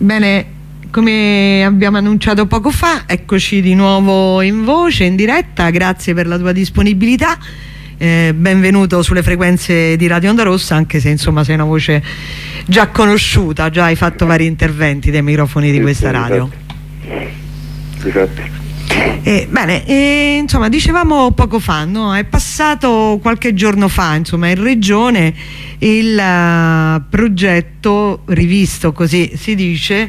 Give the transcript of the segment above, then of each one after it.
Bene, come abbiamo annunciato poco fa, eccoci di nuovo in voce, in diretta. Grazie per la tua disponibilità. Benvenuto sulle frequenze di Radio Onda Rossa, anche se insomma sei una voce già conosciuta, già hai fatto vari interventi dai microfoni di questa radio. Esatto. Bene, insomma, dicevamo poco fa, no? È passato qualche giorno fa, insomma, in regione il progetto rivisto, così si dice,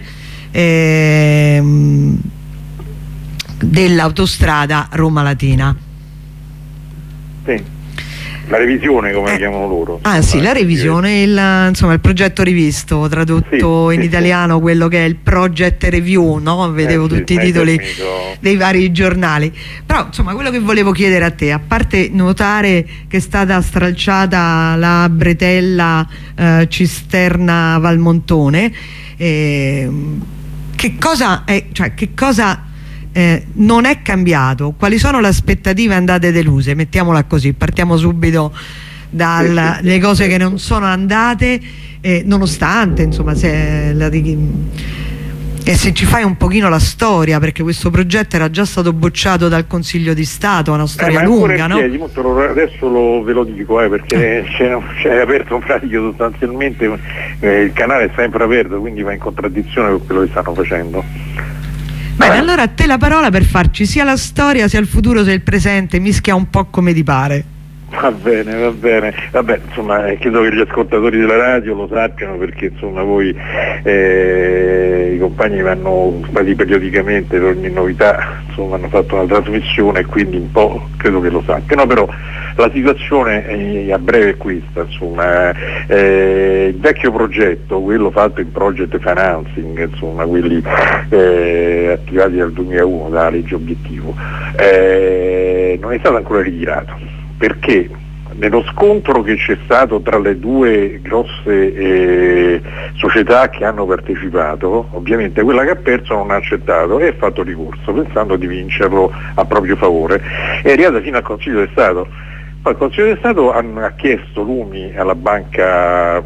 dell'autostrada Roma Latina. Sì. La revisione, come la chiamano loro. Sì, la revisione, insomma il progetto rivisto, tradotto in italiano, quello che è il project review, no? Vedevo tutti i titoli dei vari giornali. Però insomma quello che volevo chiedere a te, a parte notare che è stata stralciata la bretella Cisterna Valmontone, che cosa è, cioè che cosa non è cambiato? Quali sono le aspettative andate deluse? Mettiamola così, partiamo subito dalle cose che non sono andate, nonostante insomma se ci fai un pochino la storia, perché questo progetto era già stato bocciato dal Consiglio di Stato, una storia lunga, no? Adesso ve lo dico, perché c'è aperto un pratico, sostanzialmente il canale è sempre aperto, quindi va in contraddizione con quello che stanno facendo. Bene, allora a te la parola per farci sia la storia sia il futuro sia il presente, mischia un po' come ti pare. Va bene, vabbè, insomma, credo che gli ascoltatori della radio lo sappiano, perché insomma voi i compagni vanno stati periodicamente per ogni novità, insomma hanno fatto una trasmissione e quindi un po' credo che lo sappiano, però la situazione a breve è questa, insomma, il vecchio progetto, quello fatto in project financing, insomma quelli attivati dal 2001 dalla legge obiettivo, non è stato ancora ritirato, perché nello scontro che c'è stato tra le due grosse società che hanno partecipato, ovviamente quella che ha perso non ha accettato e ha fatto ricorso pensando di vincerlo a proprio favore, è arrivata fino al Consiglio di Stato. Poi il Consiglio di Stato ha chiesto l'UMI alla banca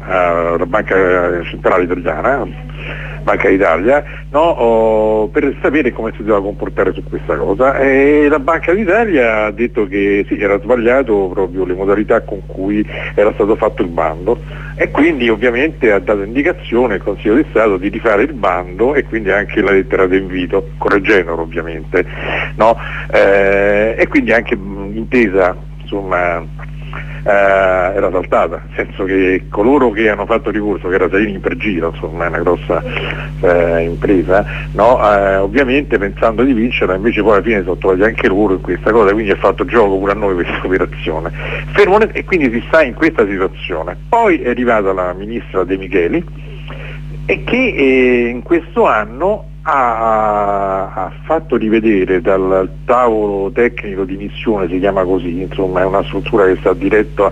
centrale italiana, Banca d'Italia, no, per sapere come si doveva comportare su questa cosa, e la Banca d'Italia ha detto che sì, era sbagliato proprio le modalità con cui era stato fatto il bando, e quindi ovviamente ha dato indicazione al Consiglio di Stato di rifare il bando e quindi anche la lettera d'invito, correggendolo ovviamente, no? E quindi anche l'intesa, insomma, era saltata, nel senso che coloro che hanno fatto ricorso, che era Salini in Pergiro, insomma è una grossa impresa, no? Ovviamente pensando di vincerla, invece poi alla fine sono trovati anche loro in questa cosa, quindi ha fatto gioco pure a noi questa operazione, e quindi si sta in questa situazione. Poi è arrivata la ministra De Micheli, e che in questo anno ha fatto rivedere dal tavolo tecnico di missione, si chiama così, insomma è una struttura che sta diretta,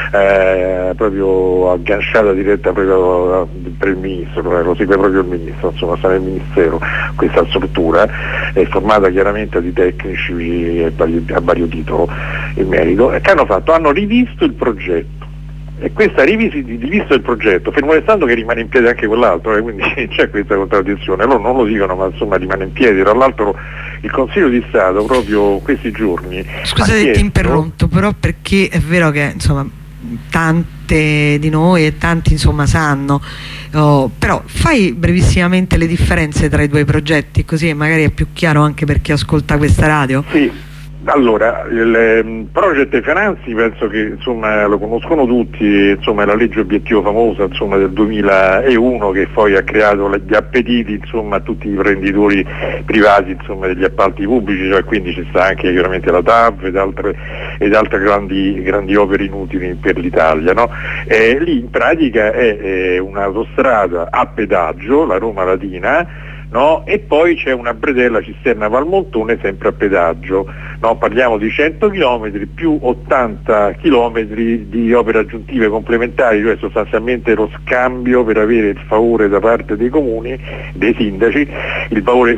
proprio agganciata diretta proprio per il ministro, lo segue proprio il ministro, insomma sta nel ministero questa struttura, è formata chiaramente di tecnici a vario titolo in merito, e che hanno rivisto il progetto. E questa rivisto il progetto, fermo restando che rimane in piedi anche quell'altro, quindi c'è questa contraddizione, loro non lo dicono ma insomma rimane in piedi. Tra l'altro il Consiglio di Stato proprio questi giorni... Scusate, ti interrompo, però, perché è vero che insomma tante di noi e tanti insomma sanno, però fai brevissimamente le differenze tra i due progetti, così magari è più chiaro anche per chi ascolta questa radio. Sì. Allora, il Project Finanzi penso che insomma lo conoscono tutti, insomma è la legge obiettivo famosa, insomma, del 2001, che poi ha creato gli appetiti, insomma, a tutti i imprenditori privati, insomma, degli appalti pubblici, cioè quindi ci sta anche chiaramente la TAV ed altre grandi opere inutili per l'Italia, no? Lì in pratica è un'autostrada a pedaggio, la Roma Latina, no? E poi c'è una bretella Cisterna Valmontone sempre a pedaggio, no? Parliamo di 100 km più 80 km di opere aggiuntive complementari, cioè sostanzialmente lo scambio per avere il favore da parte dei comuni, dei sindaci, il favore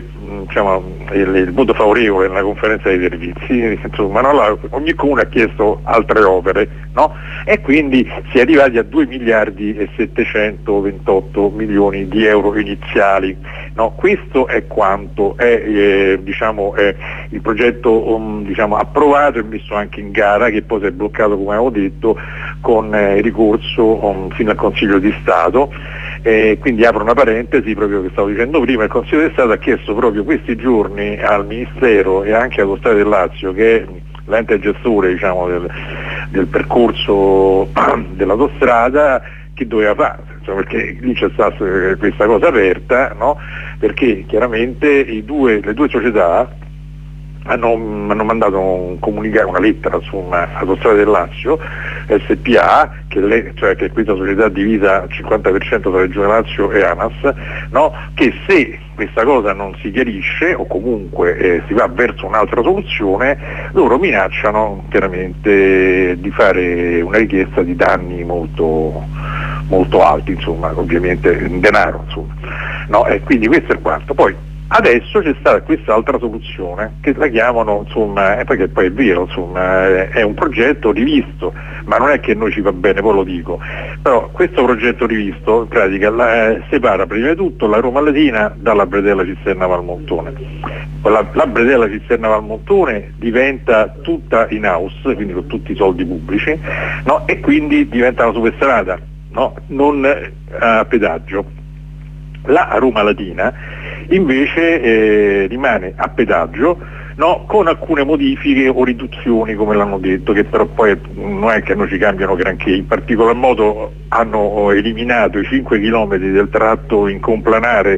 il voto favorevole nella conferenza dei servizi, insomma, no? Ogni comune ha chiesto altre opere, no? E quindi si è arrivati a 2 miliardi e 728 milioni di euro iniziali, no? Questo è quanto è, è il progetto approvato e messo anche in gara, che poi si è bloccato, come avevo detto, con ricorso fino al Consiglio di Stato. Quindi apro una parentesi, proprio che stavo dicendo prima, il Consiglio di Stato ha chiesto proprio questi giorni al Ministero e anche allo Stato del Lazio, che è l'ente gestore del percorso dell'autostrada, che doveva fare, perché lì c'è stata questa cosa aperta, no? Perché chiaramente le due società hanno mandato un comunicato, una lettera all'Autostrada del Lazio SPA, che è questa società divisa al 50% tra Regione Lazio e ANAS, no? Che se questa cosa non si chiarisce o comunque si va verso un'altra soluzione, loro minacciano chiaramente di fare una richiesta di danni molto, molto alti, insomma, ovviamente in denaro, insomma, no? E quindi questo è quanto. Poi adesso c'è stata questa altra soluzione, che la chiamano, insomma, perché poi è vero, insomma, è un progetto rivisto, ma non è che noi ci va bene, poi lo dico, però questo progetto rivisto in pratica separa prima di tutto la Roma Latina dalla Bretella Cisterna Valmontone. La Bretella Cisterna Valmontone diventa tutta in house, quindi con tutti i soldi pubblici, no? E quindi diventa una superstrada, no? Non a pedaggio. La Roma Latina invece rimane a pedaggio, no? Con alcune modifiche o riduzioni, come l'hanno detto, che però poi non è che non ci cambiano granché. In particolar modo hanno eliminato i 5 km del tratto in complanare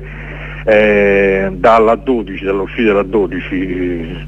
dall'uscita della 12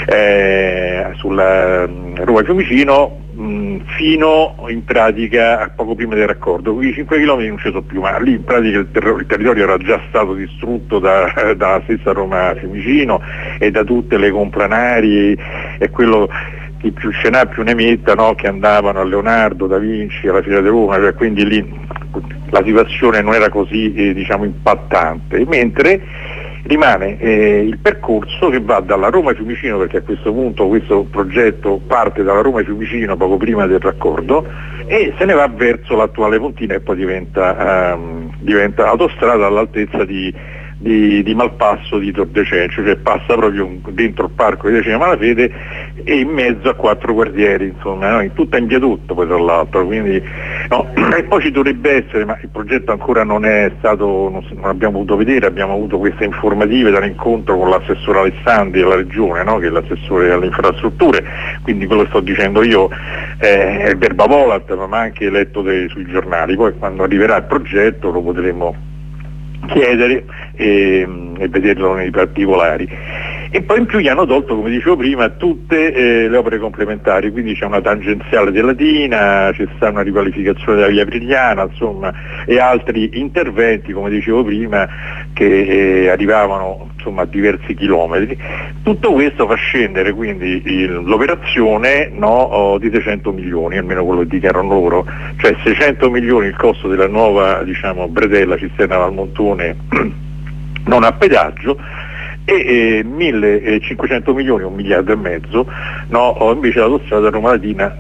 sulla Roma Fiumicino fino in pratica a poco prima del raccordo. I 5 km non ci sono più, ma lì in pratica il territorio era già stato distrutto dalla stessa Roma Fiumicino e da tutte le complanari, e quello chi più ce n'ha più ne metta, no? Che andavano a Leonardo, Da Vinci, alla Fiera di Roma, cioè, quindi lì la situazione non era così impattante, mentre rimane il percorso che va dalla Roma Fiumicino, perché a questo punto questo progetto parte dalla Roma Fiumicino poco prima del raccordo e se ne va verso l'attuale Pontina, e poi diventa autostrada all'altezza di Malpasso di Tor Decenzio, cioè passa proprio dentro il parco di Decima Malafede e in mezzo a 4 quartieri, insomma, no? Tutta in viadotto poi tra l'altro, quindi, no? E poi ci dovrebbe essere, ma il progetto ancora non è stato, non abbiamo potuto vedere, abbiamo avuto queste informative dall'incontro con l'assessore Alessandri della regione, no? Che è l'assessore alle infrastrutture, quindi quello che sto dicendo io è verba volat, ma anche letto sui giornali. Poi quando arriverà il progetto lo potremo chiedere e vederlo nei particolari. E poi in più gli hanno tolto, come dicevo prima, tutte le opere complementari, quindi c'è una tangenziale di Latina, c'è stata una riqualificazione della via Prigliana, insomma, e altri interventi, come dicevo prima, che arrivavano, insomma, a diversi chilometri. Tutto questo fa scendere quindi l'operazione, no, di 600 milioni, almeno quello che dichiarano loro, cioè 600 milioni il costo della nuova, Bretella Cisterna Valmontone non a pedaggio, e 1.500 milioni, 1,5 miliardi, no, invece l'autostrada Roma Latina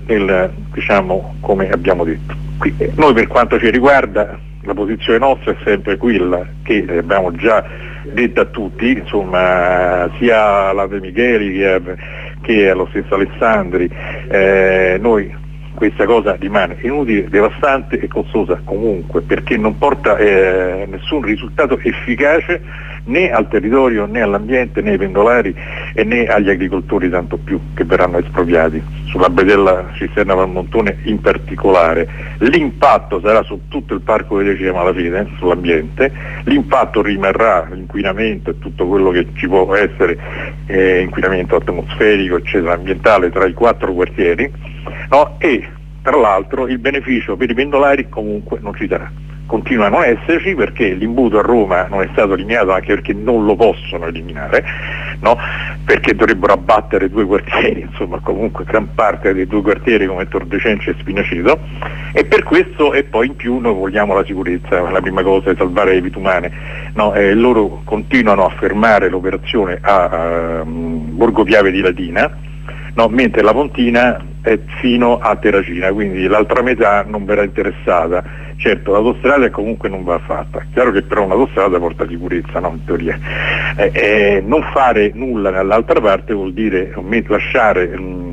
come abbiamo detto. Noi, per quanto ci riguarda, la posizione nostra è sempre quella che abbiamo già detto a tutti, insomma, sia alla De Micheli che allo stesso Alessandri, noi questa cosa rimane inutile, devastante e costosa comunque, perché non porta nessun risultato efficace né al territorio, né all'ambiente, né ai pendolari e né agli agricoltori, tanto più, che verranno espropriati. Sulla Bretella Cisterna Valmontone in particolare l'impatto sarà su tutto il parco di Decima Malafede, sull'ambiente, l'impatto rimarrà, l'inquinamento e tutto quello che ci può essere, inquinamento atmosferico, eccetera, ambientale, tra i 4 quartieri, no? E tra l'altro il beneficio per i pendolari comunque non ci sarà. continua a non esserci perché l'imbuto a Roma non è stato eliminato, anche perché non lo possono eliminare, no? Perché dovrebbero abbattere 2 quartieri, insomma comunque gran parte dei 2 quartieri come Tor Decence e Spinaceto, e per questo, e poi in più noi vogliamo la sicurezza, la prima cosa è salvare le vite umane, no? Loro continuano a fermare l'operazione a Borgo Piave di Latina, no? Mentre la Pontina è fino a Terracina, quindi l'altra metà non verrà interessata. Certo, l'autostrada comunque non va fatta, è chiaro che però un'autostrada porta sicurezza, no? In teoria. Non fare nulla dall'altra parte vuol dire lasciare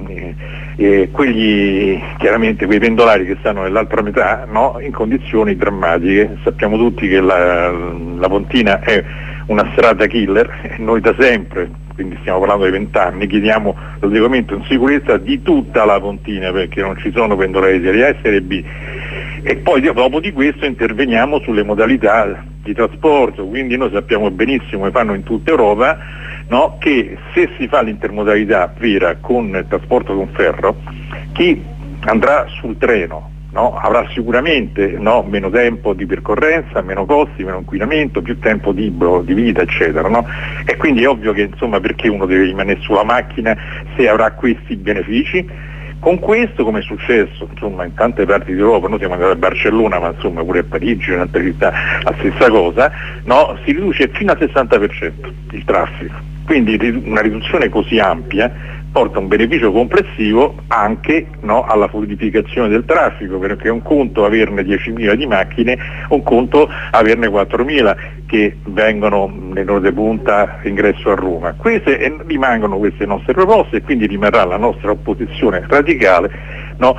chiaramente quei pendolari che stanno nell'altra metà, no? In condizioni drammatiche. Sappiamo tutti che la Pontina è una strada killer, e noi da sempre, quindi stiamo parlando di 20 anni, chiediamo l'adeguamento in sicurezza di tutta la Pontina, perché non ci sono pendolari di serie A e serie B. E poi dopo di questo interveniamo sulle modalità di trasporto, quindi noi sappiamo benissimo, come fanno in tutta Europa, no? Che se si fa l'intermodalità vera con il trasporto con ferro, chi andrà sul treno, no? Avrà sicuramente, no? Meno tempo di percorrenza, meno costi, meno inquinamento, più tempo libero di vita, eccetera, no? E quindi è ovvio che, insomma, perché uno deve rimanere sulla macchina se avrà questi benefici. Con questo, come è successo, insomma, in tante parti d'Europa, noi siamo andati a Barcellona, ma insomma pure a Parigi, in altre città, la stessa cosa, no? Si riduce fino al 60% il traffico. Quindi una riduzione così ampia porta un beneficio complessivo anche, no, alla fluidificazione del traffico, perché è un conto averne 10.000 di macchine, un conto averne 4.000 che vengono nell'ora di punta ingresso a Roma. Rimangono queste nostre proposte e quindi rimarrà la nostra opposizione radicale, no,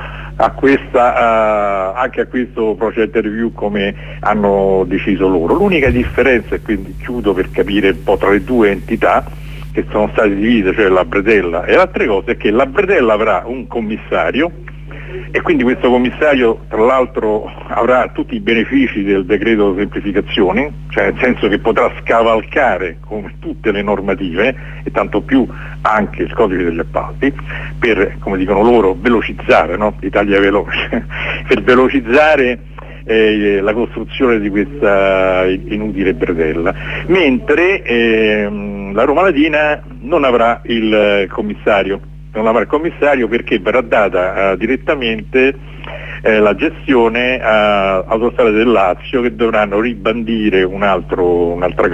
anche a questo progetto review come hanno deciso loro. L'unica differenza, e quindi chiudo per capire un po' tra le 2 entità che sono state divise, cioè la Bretella e l'altra cosa, è che la Bretella avrà un commissario e quindi questo commissario tra l'altro avrà tutti i benefici del decreto semplificazioni, cioè nel senso che potrà scavalcare come tutte le normative e tanto più anche il codice degli appalti per, come dicono loro, velocizzare, no? L'Italia veloce, per velocizzare la costruzione di questa inutile bretella, mentre la Roma Latina non avrà il commissario, perché verrà data direttamente la gestione a Autostrade del Lazio, che dovranno ribandire un'altra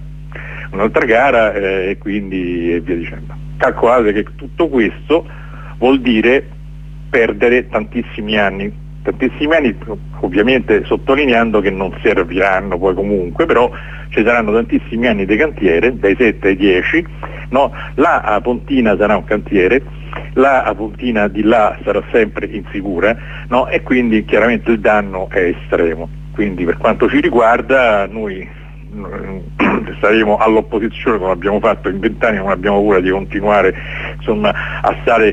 gara e quindi e via dicendo. Calcolate che tutto questo vuol dire perdere tantissimi anni, ovviamente sottolineando che non serviranno poi comunque, però ci saranno tantissimi anni di cantiere, dai 7 ai 10, no? La Pontina sarà un cantiere, la Pontina di là sarà sempre insicura, no? E quindi chiaramente il danno è estremo. Quindi per quanto ci riguarda noi saremo all'opposizione come abbiamo fatto in 20 anni, non abbiamo paura di continuare, insomma, a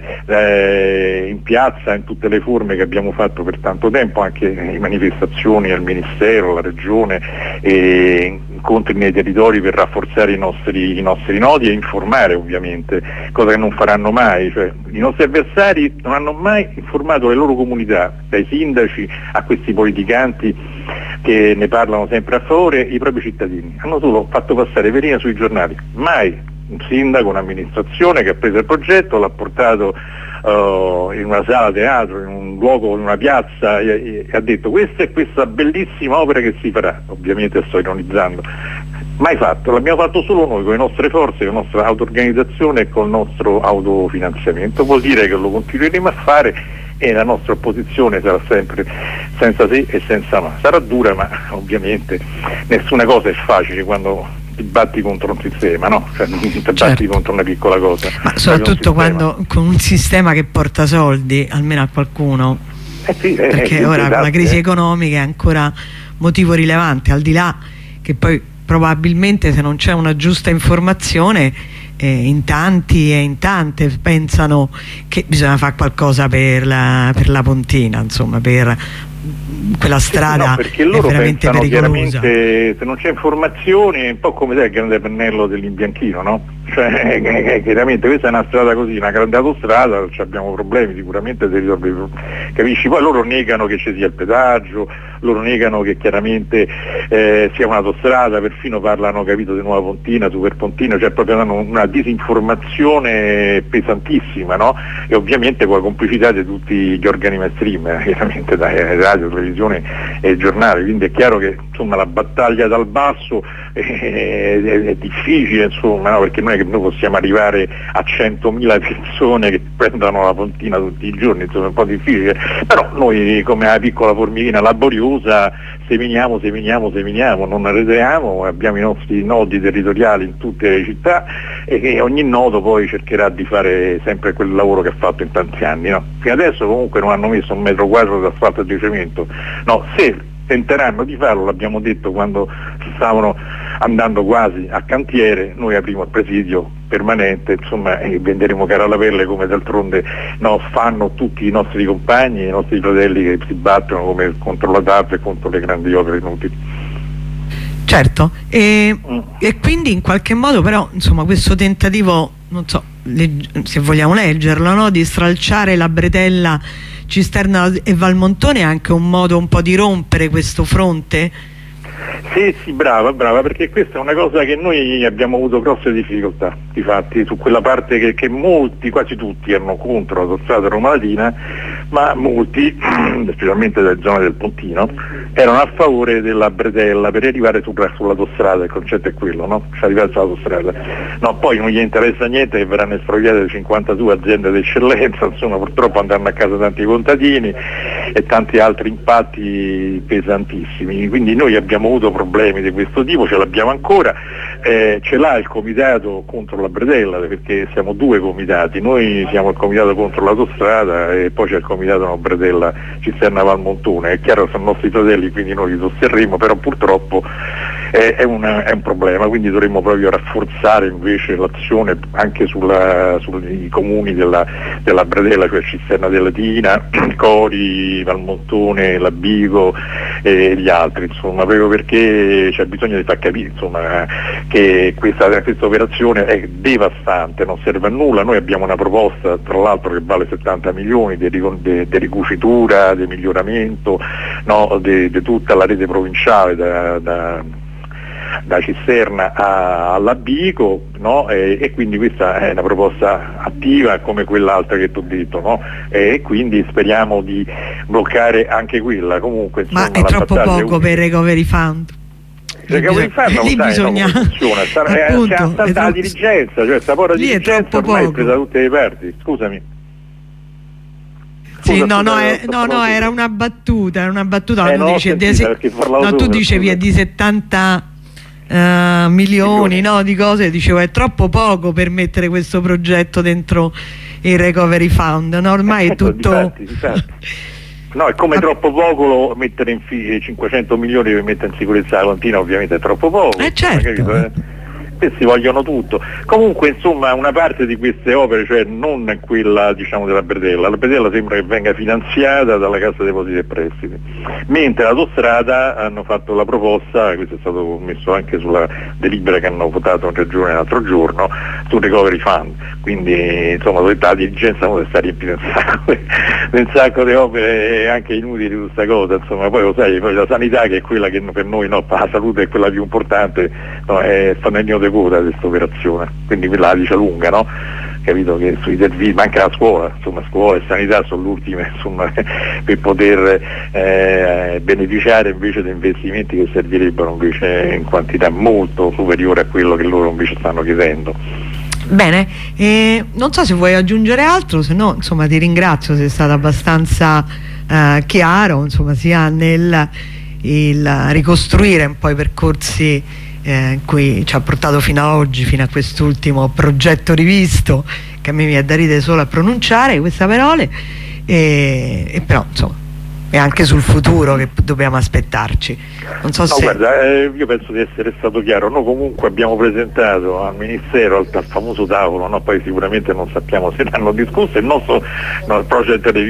stare in piazza in tutte le forme che abbiamo fatto per tanto tempo, anche in manifestazioni al Ministero, alla Regione, e incontri nei territori per rafforzare i nostri nodi e informare, ovviamente, cosa che non faranno mai, cioè i nostri avversari non hanno mai informato le loro comunità, dai sindaci a questi politicanti che ne parlano sempre a favore, i propri cittadini. Hanno solo fatto passare velina sui giornali, mai un sindaco, un'amministrazione che ha preso il progetto, l'ha portato in una sala teatro, in un luogo, in una piazza e ha detto questa è questa bellissima opera che si farà. Ovviamente sto ironizzando, mai fatto, l'abbiamo fatto solo noi con le nostre forze, con la nostra auto-organizzazione e con il nostro autofinanziamento. Vuol dire che lo continueremo a fare e la nostra opposizione sarà sempre senza se e senza ma. Sarà dura, ma ovviamente nessuna cosa è facile quando ti batti contro un sistema, no? Cioè non ti batti contro una piccola cosa. Ma soprattutto quando con un sistema che porta soldi, almeno a qualcuno. Perché ora con la crisi economica è ancora motivo rilevante, al di là che poi probabilmente se non c'è una giusta informazione in tanti e in tante pensano che bisogna fare qualcosa per la Pontina, insomma, per quella strada no, perché loro è veramente pensano pericolosa. Chiaramente, se non c'è informazione è un po' come il grande pennello dell'imbianchino, no? Cioè, chiaramente questa è una strada così, una grande autostrada, abbiamo problemi, sicuramente si risolve, capisci? Poi loro negano che ci sia il pedaggio, loro negano che chiaramente sia un'autostrada, perfino parlano, capito, di nuova pontina, super pontina, cioè proprio hanno una disinformazione pesantissima, no? E ovviamente con la complicità di tutti gli organi mainstream, chiaramente da radio, televisione e giornali, quindi è chiaro che insomma la battaglia dal basso è difficile, insomma, no? Perché non è che noi possiamo arrivare a 100.000 persone che prendono la pontina tutti i giorni, insomma è un po' difficile, però noi come una piccola formichina laboriosa seminiamo, non arretriamo, abbiamo i nostri nodi territoriali in tutte le città e ogni nodo poi cercherà di fare sempre quel lavoro che ha fatto in tanti anni, no? Fino adesso comunque non hanno messo un metro quadro di asfalto e di cemento, no, se tenteranno di farlo, l'abbiamo detto quando stavano andando quasi a cantiere, noi apriamo il presidio permanente, insomma, e venderemo cara alla pelle come d'altronde fanno tutti i nostri compagni, i nostri fratelli che si battono come contro la TAP e contro le grandi opere inutili. Certo, e quindi in qualche modo però insomma questo tentativo, non so se vogliamo leggerlo, no? Di stralciare la bretella Cisterna e Valmontone è anche un modo un po' di rompere questo fronte? Sì, brava, perché questa è una cosa che noi abbiamo avuto grosse difficoltà, difatti, su quella parte che molti, quasi tutti, erano contro l'autostrada Roma-Latina, ma molti, specialmente dalle zone del Pontino, erano a favore della bretella per arrivare sull'autostrada, il concetto è quello, no? Cioè arrivare sull'autostrada. No, poi non gli interessa niente che verranno espropriate 52 aziende d'eccellenza, insomma purtroppo andranno a casa tanti contadini e tanti altri impatti pesantissimi, quindi noi abbiamo avuto problemi di questo tipo, ce l'abbiamo ancora, ce l'ha il comitato contro la bretella, perché siamo due comitati, noi siamo il comitato contro l'autostrada e poi c'è il comitato no bretella Cisterna Valmontone, è chiaro che sono nostri fratelli quindi noi li sosterremo, però purtroppo è un problema, quindi dovremmo proprio rafforzare invece l'azione anche sui comuni della bretella, cioè Cisterna della Tina, Cori, Valmontone, Labigo e gli altri, insomma, proprio perché c'è bisogno di far capire insomma, che questa operazione è devastante, non serve a nulla. Noi abbiamo una proposta tra l'altro che vale 70 milioni di ricucitura, di miglioramento, no, di tutta la rete provinciale da Cisterna a Labico, no? E quindi questa è una proposta attiva come quell'altra che ti ho detto, no? E quindi speriamo di bloccare anche quella. Comunque, insomma, ma è troppo poco per Recovery Fund. Lì bisogna c'è stata la dirigenza, cioè sta povera dirigenza ormai è presa da tutte le parti, scusami. Sì, era una battuta, tu dicevi è di 70 milioni, no, di cose, dicevo è troppo poco per mettere questo progetto dentro il Recovery Fund, no? Ormai è tutto difatti. No, è come troppo poco mettere in 500 milioni per mettere in sicurezza la pontina, ovviamente è troppo poco. Certo. Questi vogliono tutto. Comunque insomma una parte di queste opere, cioè non quella diciamo della bretella, la bretella sembra che venga finanziata dalla Cassa Depositi e Prestiti, mentre l'autostrada hanno fatto la proposta, questo è stato messo anche sulla delibera che hanno votato in regione l'altro giorno, sul Recovery Fund, quindi insomma la dirigenza deve stare riempita un sacco di opere anche inutili di questa cosa, insomma poi lo sai, poi la sanità che è quella che per noi no, la salute è quella più importante, no, sta nel mio coda questa operazione, quindi la dice lunga, no? Capito che sui servizi, manca la scuola, insomma scuola e sanità sono le ultime insomma, per poter beneficiare invece di investimenti che servirebbero invece in quantità molto superiore a quello che loro invece stanno chiedendo. Bene, non so se vuoi aggiungere altro, se no insomma ti ringrazio, sei stato abbastanza chiaro, insomma, sia nel ricostruire un po' i percorsi cui ci ha portato fino ad oggi, fino a quest'ultimo progetto rivisto, che a me mi è da ridere solo a pronunciare queste parole, e però insomma è anche sul futuro che dobbiamo aspettarci. Non so se... Guarda, io penso di essere stato chiaro. Noi comunque abbiamo presentato al Ministero, al famoso tavolo, no? Poi sicuramente non sappiamo se l'hanno discusso, il nostro project review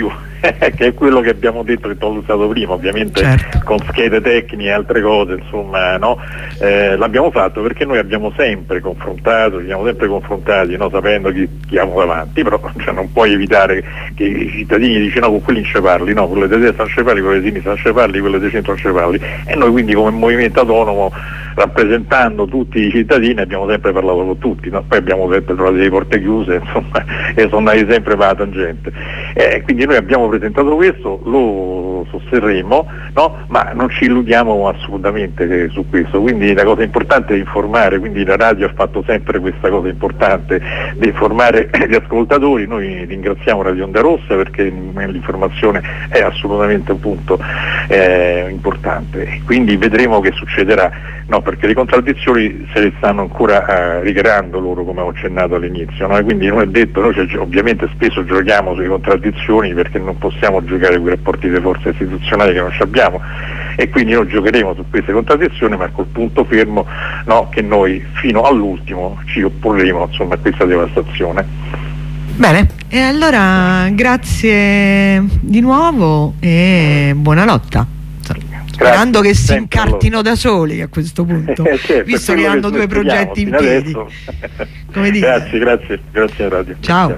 che è quello che abbiamo detto, che ti ho usato prima, ovviamente certo, con schede tecniche e altre cose, insomma, no? L'abbiamo fatto perché noi abbiamo sempre confrontato, ci siamo sempre confrontati, no? Sapendo chi abbiamo davanti, però cioè, non puoi evitare che i cittadini dicono no, con quelli non ci parli, no, quello di destra non ci parli, quello di sinistra non ci parli, quello di centro non ci parli, e noi quindi come movimento autonomo, rappresentando tutti i cittadini, abbiamo sempre parlato con tutti, no? Poi abbiamo sempre trovato le porte chiuse, insomma, e sono andati sempre per la tangente. Quindi noi abbiamo presentato questo, lo sosterremo, no? Ma non ci illudiamo assolutamente su questo, quindi la cosa importante è informare, quindi la radio ha fatto sempre questa cosa importante di informare gli ascoltatori. Noi ringraziamo Radio Onda Rossa perché l'informazione è assolutamente un punto importante, quindi vedremo che succederà, no? Perché le contraddizioni se le stanno ancora ricreando loro, come ho accennato all'inizio, no? E quindi non è detto, noi ovviamente spesso giochiamo sulle contraddizioni perché non possiamo giocare quei rapporti di forza istituzionali che non abbiamo, e quindi noi giocheremo su queste contraddizioni, ma col punto fermo, no? Che noi fino all'ultimo ci opporremo, insomma, a questa devastazione. Bene, e allora grazie di nuovo e buona lotta. Sperando che si incartino da soli a questo punto, certo, visto che hanno due progetti in piedi. Come dire. Grazie Radio. Ciao.